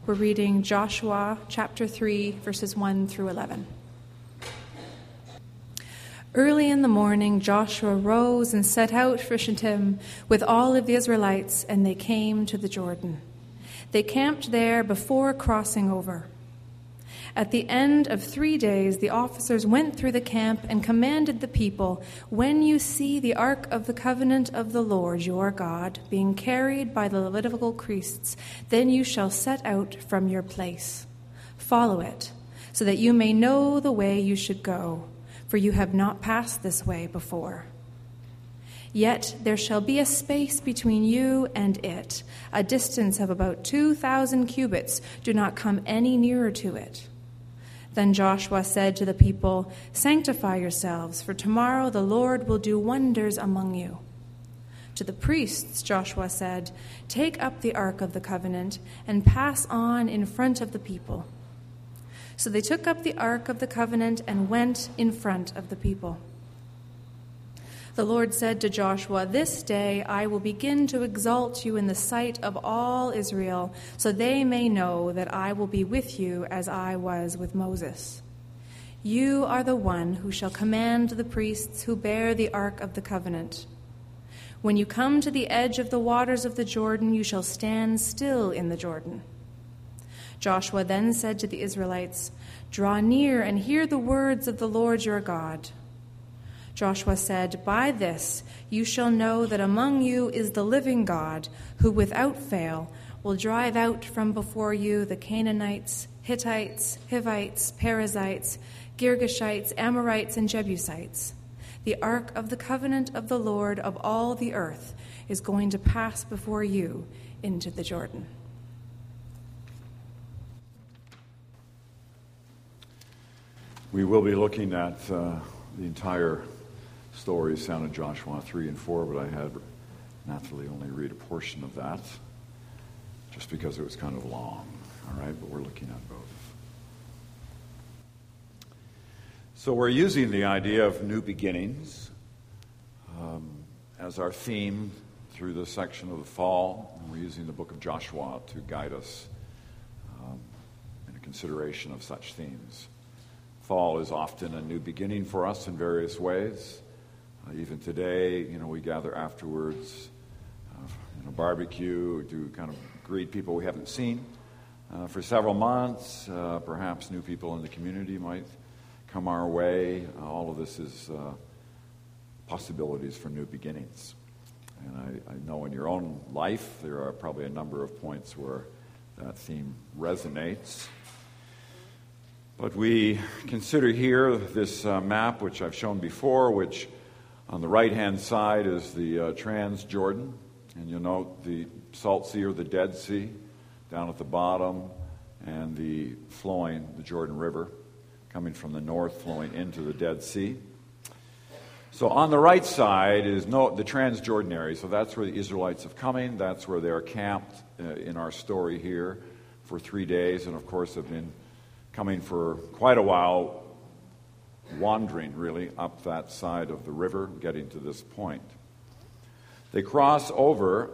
We're reading Joshua chapter 3, verses 1 through 11. Early in the morning, Joshua rose and set out for Shittim with all of the Israelites, and they came to the Jordan. They camped there before crossing over. At the end of 3 days, the officers went through the camp and commanded the people, "When you see the ark of the covenant of the Lord your God being carried by the Levitical priests, then you shall set out from your place. Follow it, so that you may know the way you should go, for you have not passed this way before. Yet there shall be a space between you and it, a distance of about 2,000 cubits. Do not come any nearer to it." Then Joshua said to the people, "Sanctify yourselves, for tomorrow the Lord will do wonders among you." To the priests, Joshua said, "Take up the ark of the covenant and pass on in front of the people." So they took up the ark of the covenant and went in front of the people. The Lord said to Joshua, "This day I will begin to exalt you in the sight of all Israel, so they may know that I will be with you as I was with Moses. You are the one who shall command the priests who bear the ark of the covenant. When you come to the edge of the waters of the Jordan, you shall stand still in the Jordan." Joshua then said to the Israelites, "Draw near and hear the words of the Lord your God." Joshua said, "By this you shall know that among you is the living God, who without fail will drive out from before you the Canaanites, Hittites, Hivites, Perizzites, Girgashites, Amorites, and Jebusites. The ark of the covenant of the Lord of all the earth is going to pass before you into the Jordan." We will be looking at the entire story of Sound of Joshua 3 and 4, but I had naturally only read a portion of that just because it was kind of long. All right, but we're looking at both. So we're using the idea of new beginnings as our theme through this section of the fall, and we're using the book of Joshua to guide us in a consideration of such themes. Fall is often a new beginning for us in various ways. Even today, we gather afterwards, barbecue, to kind of greet people we haven't seen for several months. Perhaps new people in the community might come our way. All of this is possibilities for new beginnings. And I know in your own life there are probably a number of points where that theme resonates. But we consider here this map, which I've shown before, which on the right-hand side is the Transjordan, and you'll note the Salt Sea or the Dead Sea down at the bottom, and the Jordan River coming from the north, flowing into the Dead Sea. So on the right side is the Transjordan area, so that's where the Israelites have come. That's where they're camped in our story here for 3 days, and of course have been coming for quite a while, wandering really up that side of the river, getting to this point. They cross over,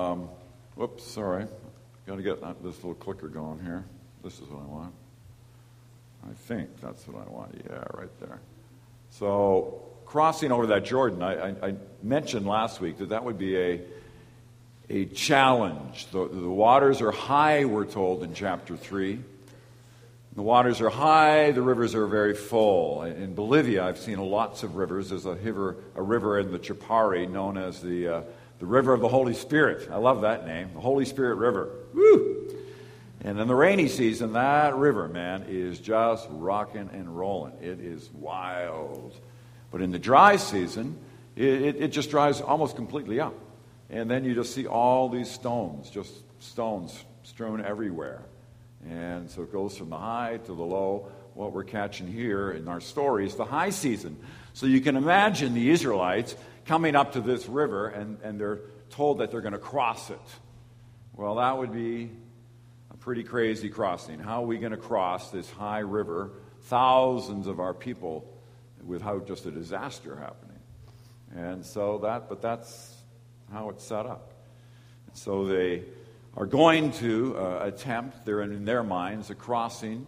got to get this little clicker going here. This is what I want. I think that's what I want, yeah, right there. So crossing over that Jordan, I mentioned last week that would be a challenge. The waters are high, we're told in chapter 3. The waters are high, the rivers are very full. In Bolivia, I've seen lots of rivers. There's a river in the Chapare known as the River of the Holy Spirit. I love that name, the Holy Spirit River. Woo! And in the rainy season, that river, man, is just rocking and rolling. It is wild. But in the dry season, it just dries almost completely up. And then you just see all these stones strewn everywhere. And so it goes from the high to the low. What we're catching here in our story is the high season. So you can imagine the Israelites coming up to this river, and they're told that they're going to cross it. Well, that would be a pretty crazy crossing. How are we going to cross this high river, thousands of our people, without just a disaster happening? And so that's how it's set up. And so they are going to attempt, they're in their minds, a crossing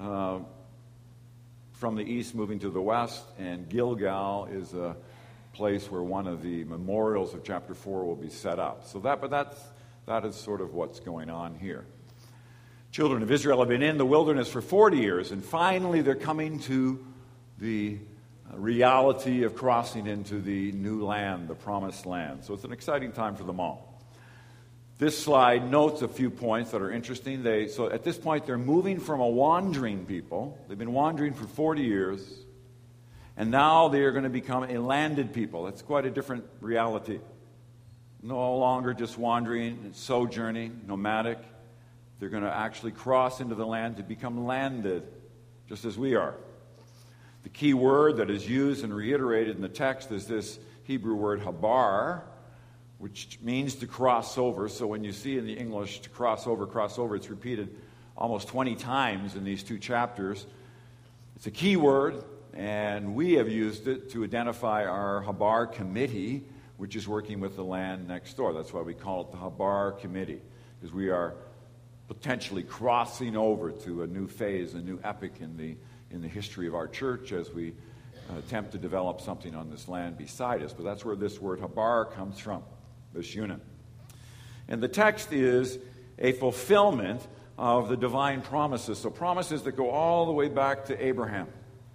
from the east moving to the west, and Gilgal is a place where one of the memorials of chapter 4 will be set up. So that is sort of what's going on here. Children of Israel have been in the wilderness for 40 years, and finally they're coming to the reality of crossing into the new land, the promised land. So it's an exciting time for them all. This slide notes a few points that are interesting. So at this point, they're moving from a wandering people. They've been wandering for 40 years. And now they are going to become a landed people. That's quite a different reality. No longer just wandering and sojourning, nomadic. They're going to actually cross into the land to become landed, just as we are. The key word that is used and reiterated in the text is this Hebrew word habar, which means to cross over. So when you see in the English to cross over, it's repeated almost 20 times in these two chapters. It's a key word, and we have used it to identify our Habar committee, which is working with the land next door. That's why we call it the Habar committee, because we are potentially crossing over to a new phase, a new epoch in the history of our church as we attempt to develop something on this land beside us. But that's where this word Habar comes from, this unit. And the text is a fulfillment of the divine promises. So promises that go all the way back to Abraham.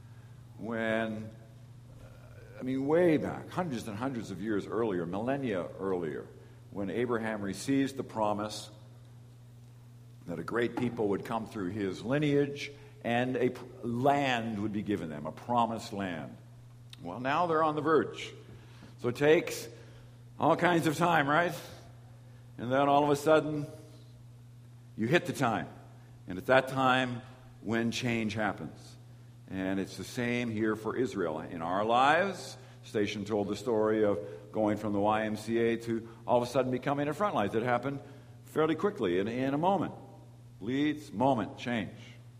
Way back, hundreds and hundreds of years earlier, millennia earlier, when Abraham receives the promise that a great people would come through his lineage and a land would be given them, a promised land. Well, now they're on the verge. So it takes all kinds of time, right? And then all of a sudden, you hit the time. And at that time, when change happens. And it's the same here for Israel. In our lives, Station told the story of going from the YMCA to all of a sudden becoming a Frontlines. It happened fairly quickly, in a moment. Leads, moment, change.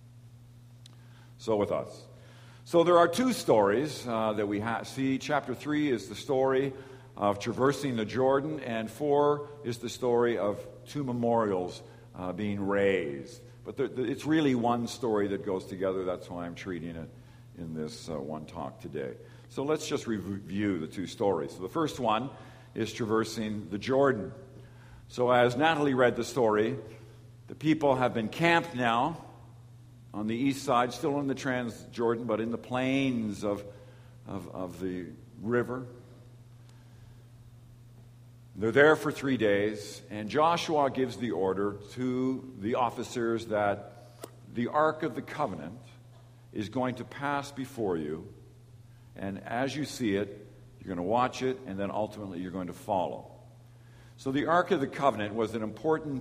So with us. So there are two stories that we see. Chapter 3 is the story of traversing the Jordan, and 4 is the story of two memorials being raised. But it's really one story that goes together. That's why I'm treating it in this one talk today. So let's just review the two stories. So the first one is traversing the Jordan. So as Natalie read the story, the people have been camped now on the east side, still in the Transjordan, but in the plains of the river. They're there for 3 days, and Joshua gives the order to the officers that the Ark of the Covenant is going to pass before you, and as you see it, you're going to watch it, and then ultimately you're going to follow. So the Ark of the Covenant was an important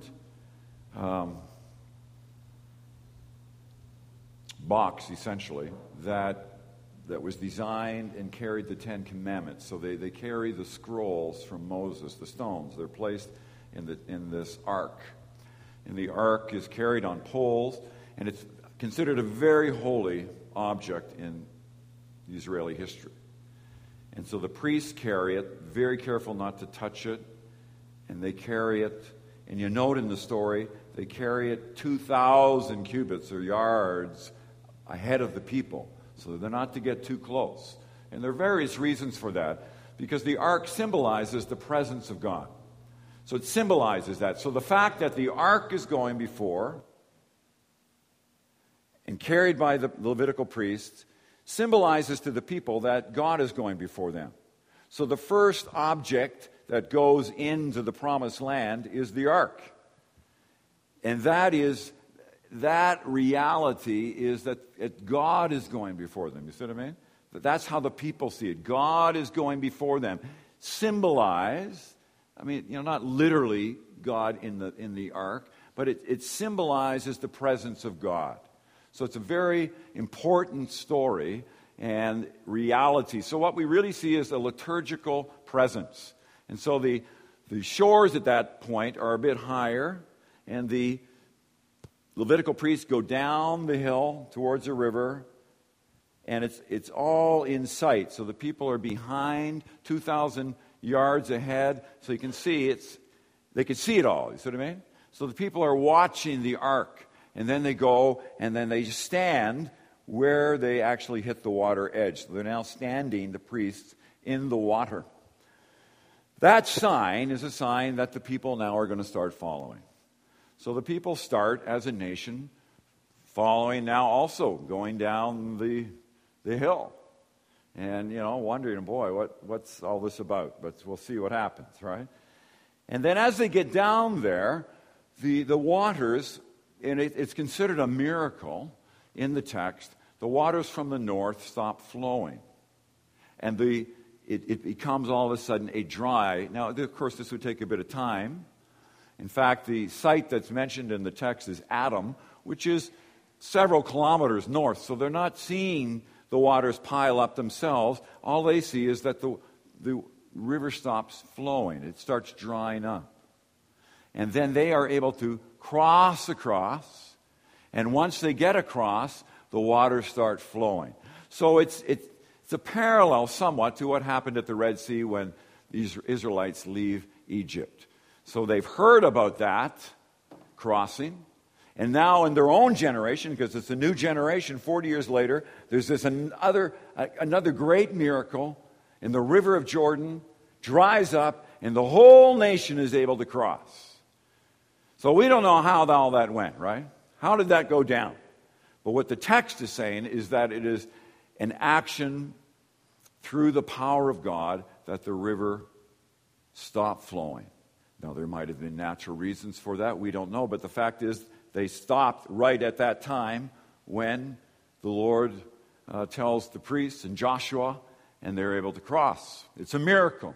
box, essentially, that was designed and carried the Ten Commandments. So they carry the scrolls from Moses, the stones. They're placed in this ark. And the ark is carried on poles, and it's considered a very holy object in Israeli history. And so the priests carry it, very careful not to touch it, and they carry it. And you note in the story, they carry it 2,000 cubits or yards ahead of the people, so they're not to get too close. And there are various reasons for that, because the ark symbolizes the presence of God. So it symbolizes that. So the fact that the ark is going before and carried by the Levitical priests symbolizes to the people that God is going before them. So the first object that goes into the promised land is the ark. And that reality is that God is going before them. You see what I mean? That's how the people see it. God is going before them. Symbolized, not literally God in the ark, but it symbolizes the presence of God. So it's a very important story and reality. So what we really see is a liturgical presence. And so the shores at that point are a bit higher, and the Levitical priests go down the hill towards the river, and it's all in sight. So the people are behind, 2,000 yards ahead, so you can see they can see it all. You see what I mean? So the people are watching the ark, and then they go and then they stand where they actually hit the water edge. So they're now standing, the priests, in the water. That sign is a sign that the people now are going to start following. So the people start as a nation following, now also going down the hill. And, wondering, boy, what's all this about? But we'll see what happens, right? And then as they get down there, the waters, and it's considered a miracle in the text, the waters from the north stop flowing. And it becomes all of a sudden a dry. Now, of course, this would take a bit of time. In fact, the site that's mentioned in the text is Adam, which is several kilometers north. So they're not seeing the waters pile up themselves. All they see is that the river stops flowing. It starts drying up. And then they are able to cross across. And once they get across, the waters start flowing. So it's a parallel somewhat to what happened at the Red Sea when these Israelites leave Egypt. So they've heard about that crossing. And now in their own generation, because it's a new generation, 40 years later, there's this another great miracle, and the river of Jordan dries up, and the whole nation is able to cross. So we don't know how all that went, right? How did that go down? But what the text is saying is that it is an action through the power of God that the river stopped flowing. Now, there might have been natural reasons for that. We don't know. But the fact is, they stopped right at that time when the Lord tells the priests and Joshua, and they're able to cross. It's a miracle.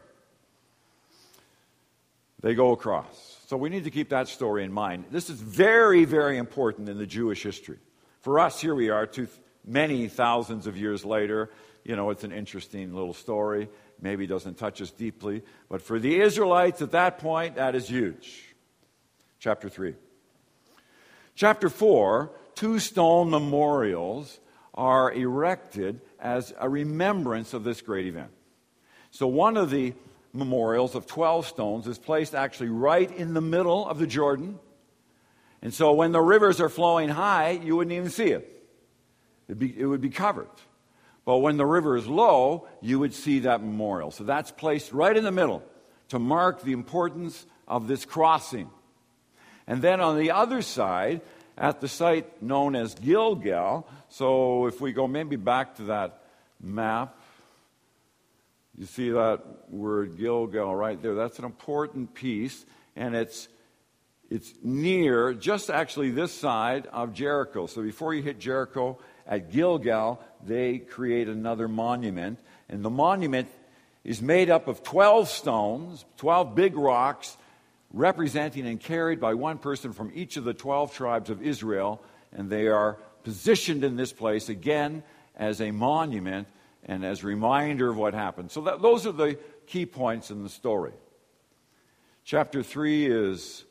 They go across. So we need to keep that story in mind. This is very, very important in the Jewish history. For us, here we are, many thousands of years later. It's an interesting little story. Maybe doesn't touch us deeply. But for the Israelites at that point, that is huge. Chapter 3. Chapter 4, 2 stone memorials are erected as a remembrance of this great event. So one of the memorials of 12 stones is placed actually right in the middle of the Jordan. And so when the rivers are flowing high, you wouldn't even see it. It would be covered. But when the river is low, you would see that memorial. So that's placed right in the middle to mark the importance of this crossing. And then on the other side, at the site known as Gilgal, so if we go maybe back to that map, you see that word Gilgal right there. That's an important piece, and it's near, just actually this side of Jericho. So before you hit Jericho, at Gilgal, they create another monument. And the monument is made up of 12 stones, 12 big rocks, representing and carried by one person from each of the 12 tribes of Israel. And they are positioned in this place, again, as a monument and as a reminder of what happened. So those are the key points in the story. Chapter 3 is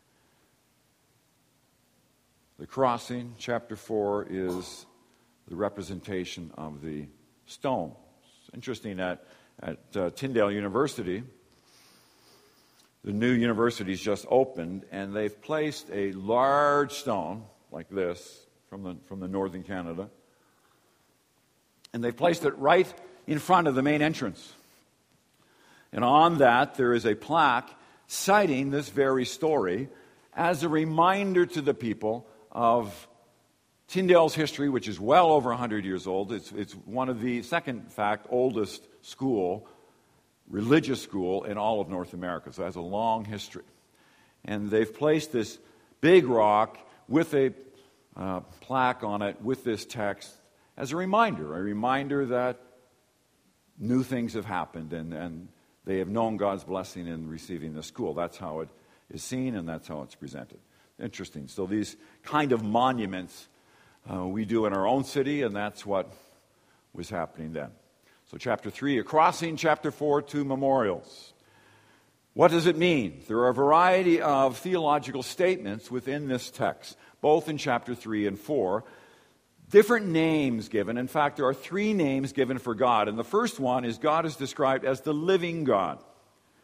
the crossing. Chapter 4 is the representation of the stone. It's interesting at Tyndale University, the new university's just opened, and they've placed a large stone like this from the northern Canada, and they placed it right in front of the main entrance. And on that, there is a plaque citing this very story as a reminder to the people of Tyndale's history, which is well over 100 years old. It's one of the, second fact, oldest school, religious school in all of North America. So it has a long history. And they've placed this big rock with a plaque on it with this text as a reminder that new things have happened and they have known God's blessing in receiving the school. That's how it is seen and that's how it's presented. Interesting. So these kind of monuments we do in our own city, and that's what was happening then. So chapter 3, a crossing. Chapter 4, 2 memorials. What does it mean? There are a variety of theological statements within this text, both in chapter 3 and 4. Different names given. In fact, there are 3 names given for God. And the first one is God is described as the living God.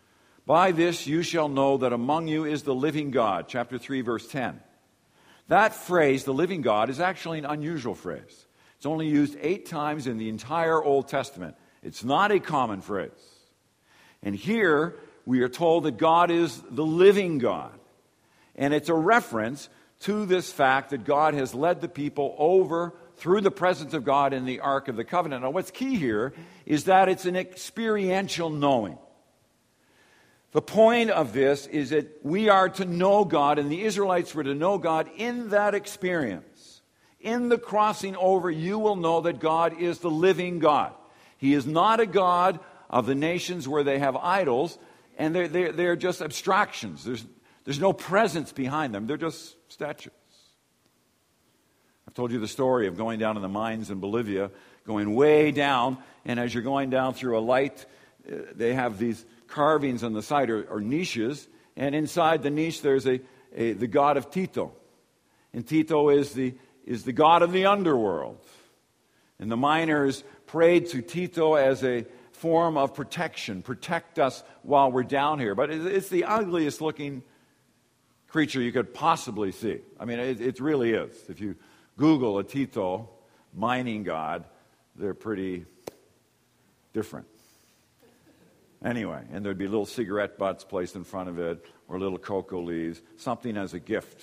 By this you shall know that among you is the living God. Chapter 3, verse 10. That phrase, the living God, is actually an unusual phrase. It's only used 8 times in the entire Old Testament. It's not a common phrase. And here we are told that God is the living God. And it's a reference to this fact that God has led the people over through the presence of God in the Ark of the Covenant. Now, what's key here is that it's an experiential knowing. The point of this is that we are to know God, and the Israelites were to know God in that experience. In the crossing over, you will know that God is the living God. He is not a God of the nations where they have idols, and they're just abstractions. There's no presence behind them. They're just statues. I've told you the story of going down in the mines in Bolivia, going way down, and as you're going down through a light, they have these carvings on the side or niches, and inside the niche there's the god of Tito. And Tito is the god of the underworld. And the miners prayed to Tito as a form of protection. Protect us while we're down here. But it's the ugliest looking creature you could possibly see. I mean, it really is. If you Google a Tito mining god, they're pretty different. Anyway, and there'd be little cigarette butts placed in front of it, or little cocoa leaves, something as a gift.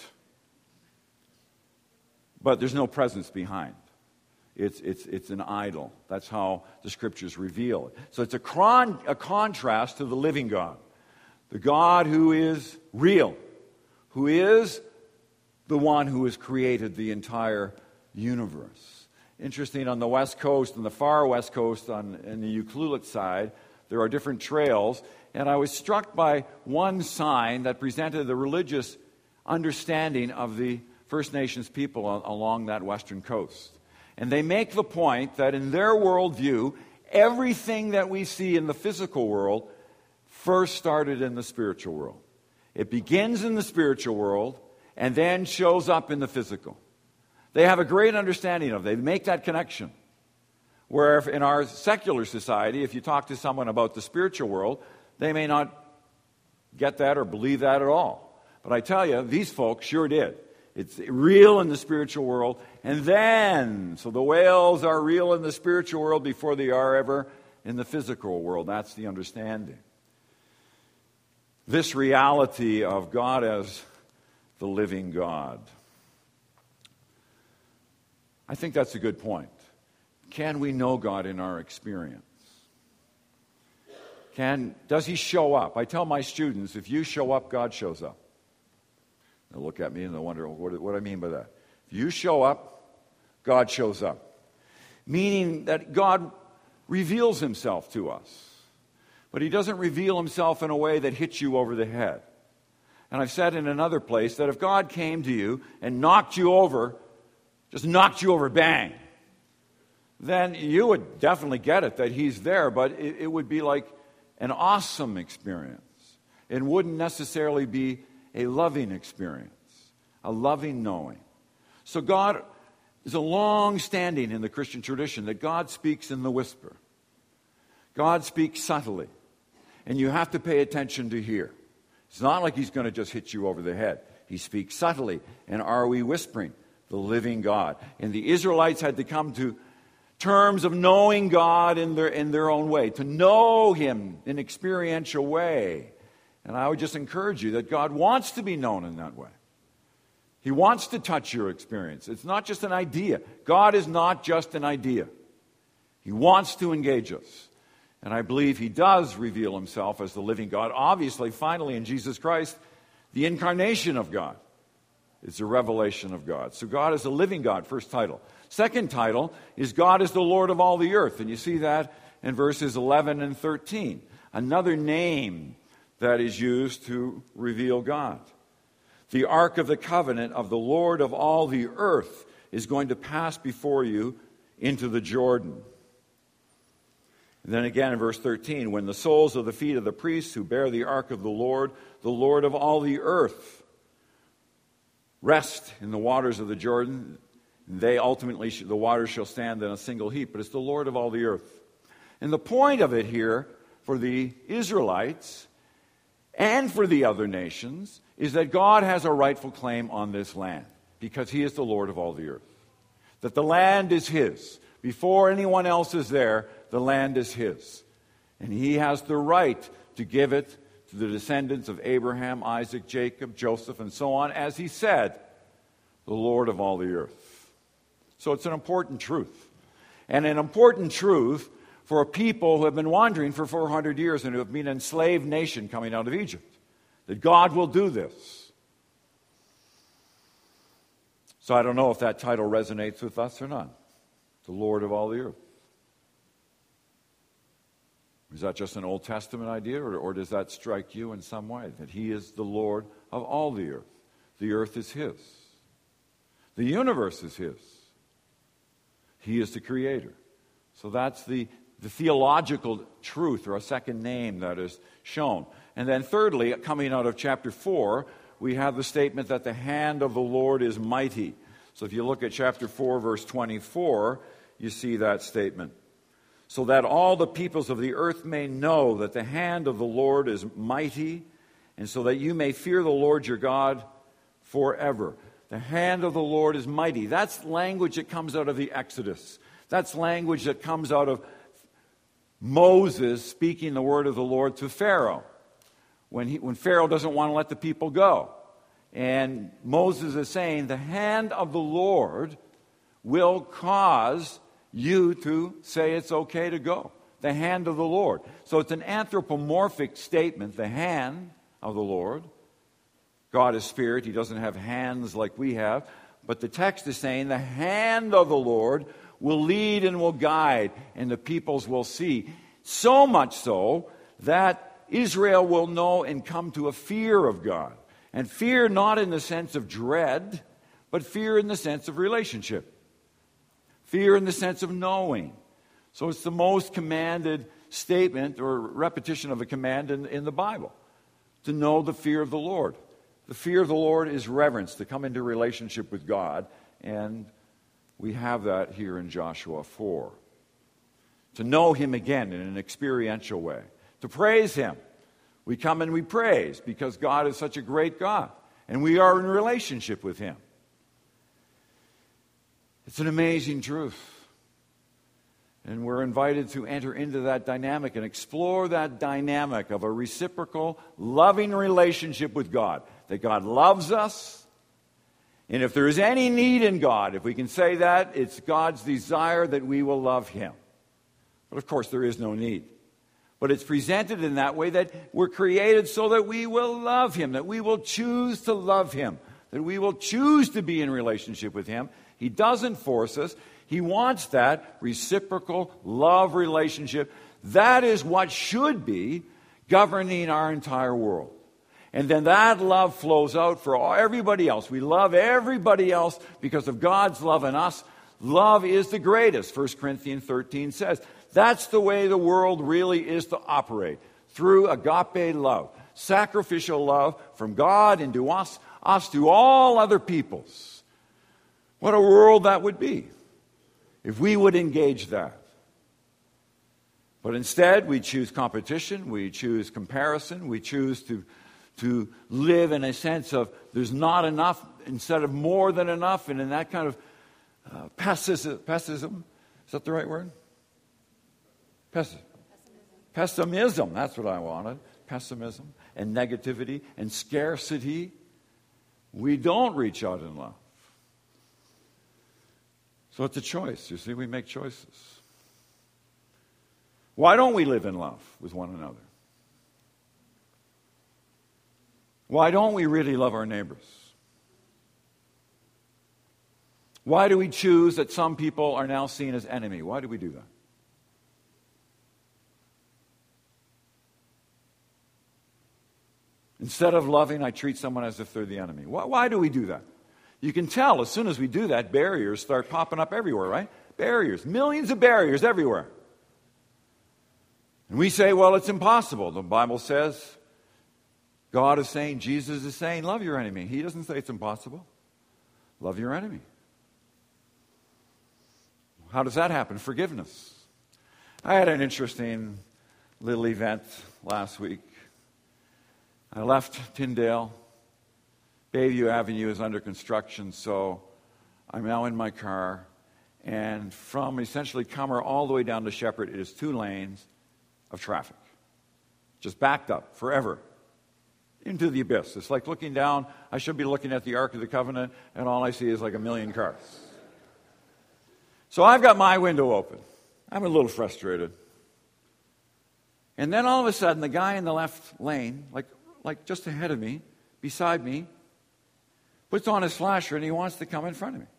But there's no presence behind. It's an idol. That's how the Scriptures reveal it. So it's a contrast to the living God. The God who is real, who is the one who has created the entire universe. Interesting, on the west coast, on the far west coast, in the Ucluelet side, there are different trails, and I was struck by one sign that presented the religious understanding of the First Nations people along that western coast. And they make the point that in their worldview, everything that we see in the physical world first started in the spiritual world. It begins in the spiritual world and then shows up in the physical. They have a great understanding of it. They make that connection. Where if in our secular society, if you talk to someone about the spiritual world, they may not get that or believe that at all. But I tell you, these folks sure did. It's real in the spiritual world. And then, so the whales are real in the spiritual world before they are ever in the physical world. That's the understanding. This reality of God as the living God. I think that's a good point. Can we know God in our experience? Does He show up? I tell my students, if you show up, God shows up. They'll look at me and they'll wonder what I mean by that. If you show up, God shows up. Meaning that God reveals Himself to us. But He doesn't reveal Himself in a way that hits you over the head. And I've said in another place that if God came to you and knocked you over, just knocked you over, bang, then you would definitely get it that He's there, but it would be like an awesome experience. It wouldn't necessarily be a loving experience, a loving knowing. So God is a long-standing in the Christian tradition that God speaks in the whisper. God speaks subtly, and you have to pay attention to hear. It's not like He's going to just hit you over the head. He speaks subtly, and are we whispering? The living God. And the Israelites had to come to terms of knowing God in their own way, to know Him in an experiential way. And I would just encourage you that God wants to be known in that way. He wants to touch your experience. It's not just an idea. God is not just an idea. He wants to engage us. And I believe He does reveal Himself as the living God. Obviously, finally, in Jesus Christ, the incarnation of God is a revelation of God. So God is the living God, first title. Second title is God is the Lord of all the earth. And you see that in verses 11 and 13. Another name that is used to reveal God. The Ark of the Covenant of the Lord of all the earth is going to pass before you into the Jordan. And then again in verse 13, when the soles of the feet of the priests who bear the Ark of the Lord of all the earth, rest in the waters of the Jordan, they ultimately, the waters shall stand in a single heap. But it's the Lord of all the earth. And the point of it here for the Israelites and for the other nations is that God has a rightful claim on this land because he is the Lord of all the earth. That the land is his. Before anyone else is there, the land is his. And he has the right to give it to the descendants of Abraham, Isaac, Jacob, Joseph, and so on, as he said, the Lord of all the earth. So it's an important truth. And an important truth for a people who have been wandering for 400 years and who have been an enslaved nation coming out of Egypt. That God will do this. So I don't know if that title resonates with us or not. The Lord of all the earth. Is that just an Old Testament idea, or does that strike you in some way? That he is the Lord of all the earth. The earth is his. The universe is his. He is the creator. So that's the theological truth, or a second name that is shown. And then thirdly, coming out of chapter 4, we have the statement that the hand of the Lord is mighty. So if you look at chapter 4, verse 24, you see that statement. So that all the peoples of the earth may know that the hand of the Lord is mighty, and so that you may fear the Lord your God forever. The hand of the Lord is mighty. That's language that comes out of the Exodus. That's language that comes out of Moses speaking the word of the Lord to Pharaoh. When Pharaoh doesn't want to let the people go. And Moses is saying, the hand of the Lord will cause you to say it's okay to go. The hand of the Lord. So it's an anthropomorphic statement, the hand of the Lord. God is spirit. He doesn't have hands like we have. But the text is saying the hand of the Lord will lead and will guide, and the peoples will see. So much so that Israel will know and come to a fear of God. And fear not in the sense of dread, but fear in the sense of relationship. Fear in the sense of knowing. So it's the most commanded statement or repetition of a command in the Bible. To know the fear of the Lord. The fear of the Lord is reverence, to come into relationship with God. And we have that here in Joshua 4. To know him again in an experiential way. To praise him. We come and we praise because God is such a great God. And we are in relationship with him. It's an amazing truth. And we're invited to enter into that dynamic and explore that dynamic of a reciprocal, loving relationship with God. That God loves us. And if there is any need in God, if we can say that, it's God's desire that we will love him. But of course, there is no need. But it's presented in that way that we're created so that we will love him, that we will choose to love him, that we will choose to be in relationship with him. He doesn't force us. He wants that reciprocal love relationship. That is what should be governing our entire world. And then that love flows out for everybody else. We love everybody else because of God's love in us. Love is the greatest, 1 Corinthians 13 says. That's the way the world really is to operate, through agape love, sacrificial love from God into us to all other peoples. What a world that would be if we would engage that. But instead, we choose competition, we choose comparison, we choose to live in a sense of there's not enough instead of more than enough, and in that kind of pessimism. Is that the right word? Pessimism, that's what I wanted. Pessimism and negativity and scarcity. We don't reach out in love. So it's a choice. You see, we make choices. Why don't we live in love with one another? Why don't we really love our neighbors? Why do we choose that some people are now seen as enemy? Why do we do that? Instead of loving, I treat someone as if they're the enemy. Why do we do that? You can tell as soon as we do that, barriers start popping up everywhere, right? Barriers. Millions of barriers everywhere. And we say, well, it's impossible. The Bible says, God is saying, Jesus is saying, love your enemy. He doesn't say it's impossible. Love your enemy. How does that happen? Forgiveness. I had an interesting little event last week. I left Tyndale. Bayview Avenue is under construction, so I'm now in my car. And from essentially Comer all the way down to Shepherd, it is 2 lanes of traffic. Just backed up forever into the abyss. It's like looking down. I should be looking at the Ark of the Covenant, and all I see is like a million cars. So I've got my window open. I'm a little frustrated. And then all of a sudden, the guy in the left lane, like just ahead of me, beside me, puts on his flasher and he wants to come in front of me.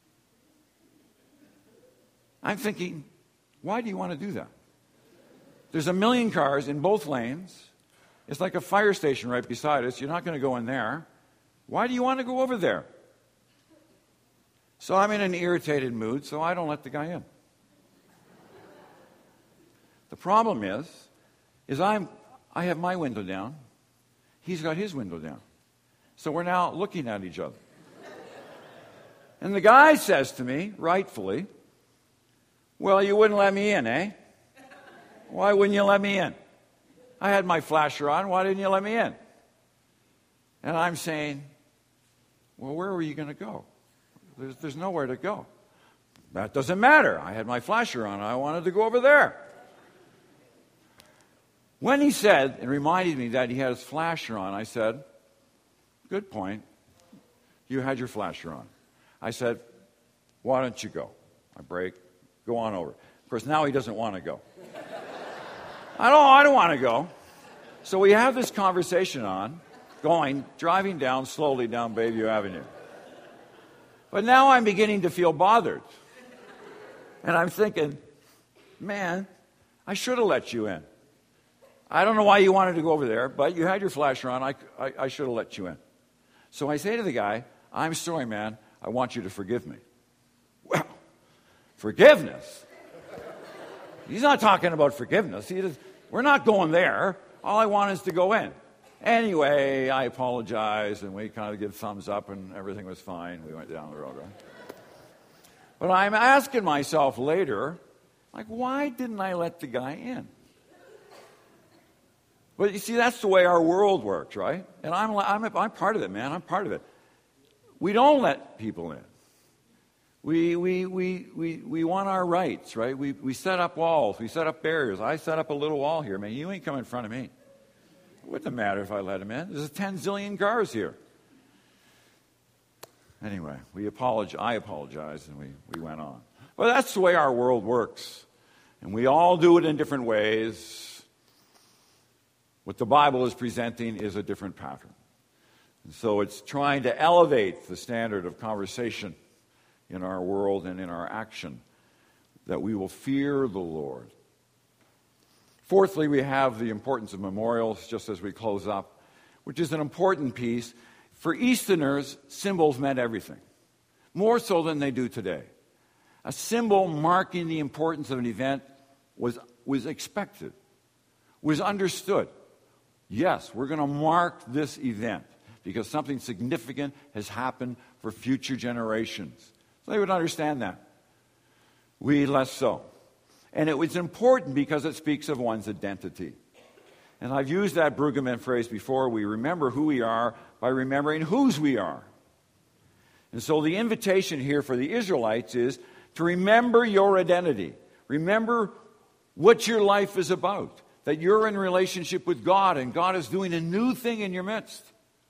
I'm thinking, why do you want to do that? There's a million cars in both lanes. It's like a fire station right beside us. You're not going to go in there. Why do you want to go over there? So I'm in an irritated mood, so I don't let the guy in. The problem is I have my window down. He's got his window down. So we're now looking at each other. And the guy says to me, rightfully, well, you wouldn't let me in, eh? Why wouldn't you let me in? I had my flasher on. Why didn't you let me in? And I'm saying, well, where were you going to go? There's nowhere to go. That doesn't matter. I had my flasher on. I wanted to go over there. When he said and reminded me that he had his flasher on, I said, good point. You had your flasher on. I said, why don't you go? I brake. Go on over. Of course, now he doesn't want to go. I don't want to go. So we have this conversation on, driving down slowly down Bayview Avenue. But now I'm beginning to feel bothered. And I'm thinking, man, I should have let you in. I don't know why you wanted to go over there, but you had your flasher on. I should have let you in. So I say to the guy, I'm sorry, man. I want you to forgive me. Well, forgiveness? He's not talking about forgiveness. We're not going there. All I want is to go in. Anyway, I apologize, and we kind of give thumbs up, and everything was fine. We went down the road, right? But I'm asking myself later, why didn't I let the guy in? But you see, that's the way our world works, right? And I'm part of it, man. I'm part of it. We don't let people in. We want our rights, right? We set up walls. We set up barriers. I set up a little wall here, man. You ain't come in front of me. It wouldn't matter if I let him in. There's 10 zillion cars here. Anyway, I apologized, and we went on. Well, that's the way our world works. And we all do it in different ways. What the Bible is presenting is a different pattern. And so it's trying to elevate the standard of conversation in our world and in our action, that we will fear the Lord. Fourthly, we have the importance of memorials, just as we close up, which is an important piece. For Easterners, symbols meant everything, more so than they do today. A symbol marking the importance of an event was expected, was understood. Yes, we're going to mark this event because something significant has happened for future generations. So they would understand that. We less so. And it was important because it speaks of one's identity. And I've used that Brueggemann phrase before. We remember who we are by remembering whose we are. And so the invitation here for the Israelites is to remember your identity. Remember what your life is about. That you're in relationship with God and God is doing a new thing in your midst.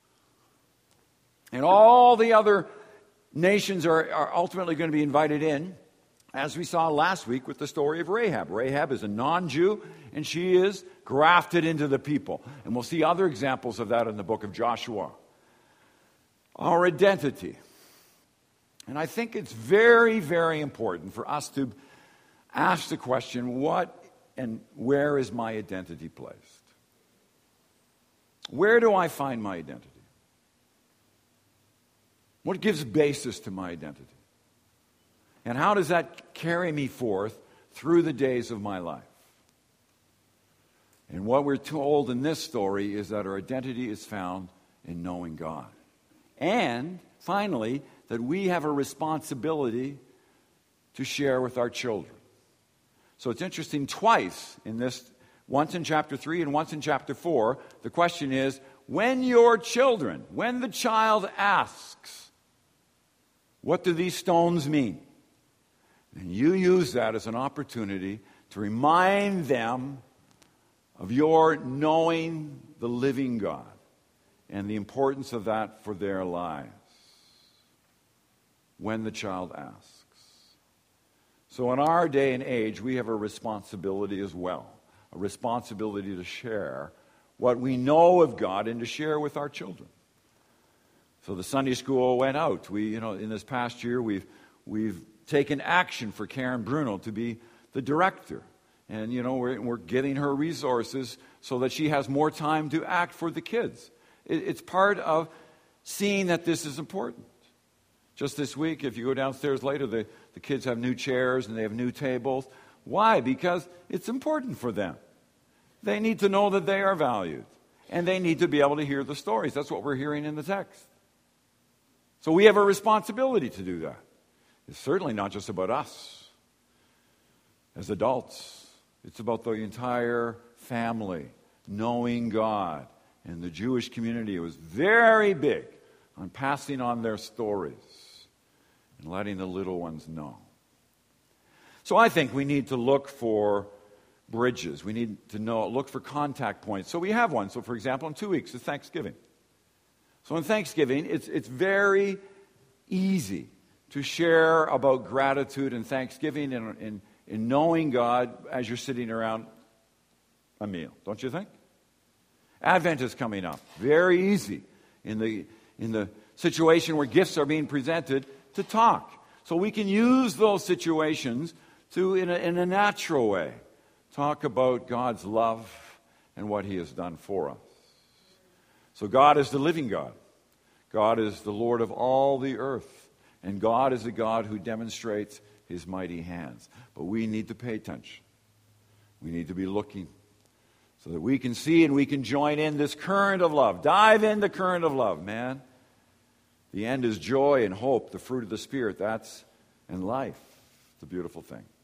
And all the other nations are ultimately going to be invited in, as we saw last week with the story of Rahab. Rahab is a non-Jew, and she is grafted into the people. And we'll see other examples of that in the book of Joshua. Our identity. And I think it's very, very important for us to ask the question, what and where is my identity placed? Where do I find my identity? What gives basis to my identity? And how does that carry me forth through the days of my life? And what we're told in this story is that our identity is found in knowing God. And, finally, that we have a responsibility to share with our children. So it's interesting, twice in this, once in chapter 3 and once in chapter 4, the question is, when the child asks, what do these stones mean? And you use that as an opportunity to remind them of your knowing the living God and the importance of that for their lives when the child asks. So in our day and age, we have a responsibility as well, a responsibility to share what we know of God and to share with our children. So the Sunday school went out. In this past year, we've taken action for Karen Bruno to be the director. And, we're getting her resources so that she has more time to act for the kids. It's part of seeing that this is important. Just this week, if you go downstairs later, the kids have new chairs and they have new tables. Why? Because it's important for them. They need to know that they are valued. And they need to be able to hear the stories. That's what we're hearing in the text. So we have a responsibility to do that. It's certainly not just about us as adults. It's about the entire family knowing God. And the Jewish community was very big on passing on their stories and letting the little ones know. So I think we need to look for bridges. We need to look for contact points. So we have one. So for example, in 2 weeks, it's Thanksgiving. So in Thanksgiving, it's very easy to share about gratitude and thanksgiving and knowing God as you're sitting around a meal, don't you think? Advent is coming up. Very easy in the situation where gifts are being presented to talk. So we can use those situations to, in a natural way, talk about God's love and what He has done for us. So God is the living God. God is the Lord of all the earth. And God is a God who demonstrates His mighty hands. But we need to pay attention. We need to be looking so that we can see and we can join in this current of love. Dive in the current of love, man. The end is joy and hope, the fruit of the Spirit. And life. It's a beautiful thing.